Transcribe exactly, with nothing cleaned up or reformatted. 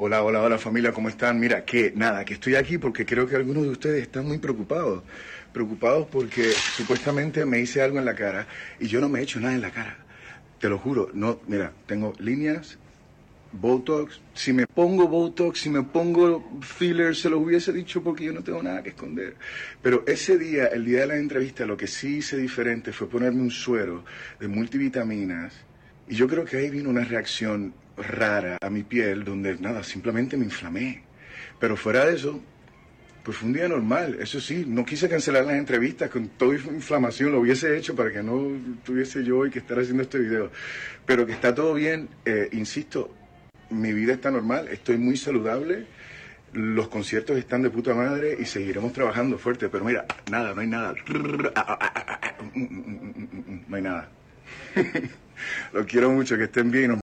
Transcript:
Hola, hola, hola familia, ¿cómo están? Mira, que nada, que estoy aquí porque creo que algunos de ustedes están muy preocupados. Preocupados porque supuestamente me hice algo en la cara y yo no me he hecho nada en la cara. Te lo juro, no, mira, tengo líneas, Botox. Si me pongo Botox, si me pongo filler, se los hubiese dicho porque yo no tengo nada que esconder. Pero ese día, el día de la entrevista, lo que sí hice diferente fue ponerme un suero de multivitaminas. Y yo creo que ahí vino una reacción rara a mi piel, donde nada, simplemente me inflamé. Pero fuera de eso, pues fue un día normal. Eso sí, no quise cancelar las entrevistas con toda inflamación, lo hubiese hecho para que no tuviese yo hoy que estar haciendo este video. Pero que está todo bien, eh, insisto, mi vida está normal, estoy muy saludable, los conciertos están de puta madre y seguiremos trabajando fuerte. Pero mira, nada, no hay nada. No hay nada. Los quiero mucho, que estén bien.